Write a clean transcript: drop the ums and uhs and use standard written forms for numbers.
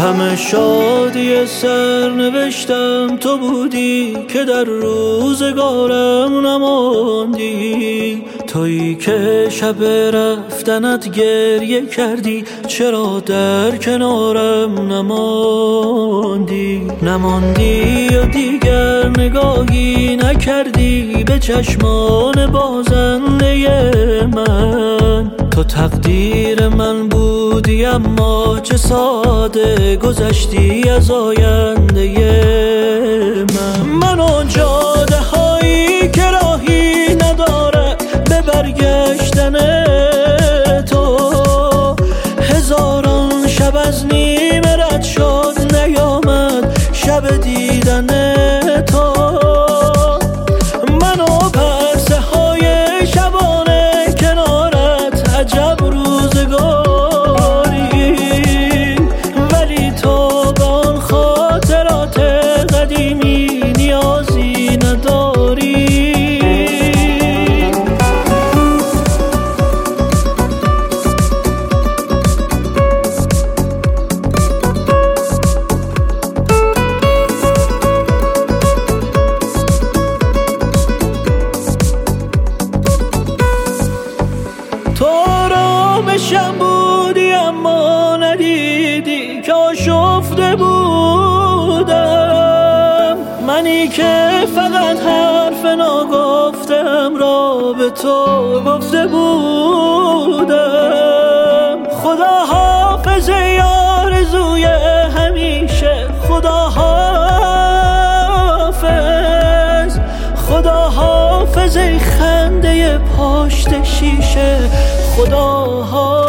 همه شادی سرنوشتم تو بودی که در روزگارم نماندی. تویی که شب رفتنت گریه کردی، چرا در کنارم نماندی و دیگر نگاهی نکردی به چشمان بازنده من. تو تقدیر من بودی اما چه ساده گذشتی از آینده من و جاده هایی که راهی نداره به برگشتن تو. هزاران شب از نیمه رد شد نیامد شب دیدن تو. من و پرسه های شبانه کنارت عجب روزگاری، ولی تو به آن خاطرات قدیمی نیازی نداری. تو آرامشم بودی اما ندیدی که آشفته بودم. منی که فقط حرف ناگفتم را به تو گفته بودم. خدا حافظ آرزوی همیشه، خدا حافظ، خدا حافظ ای خنده پشت شیشه، خدا حافظ.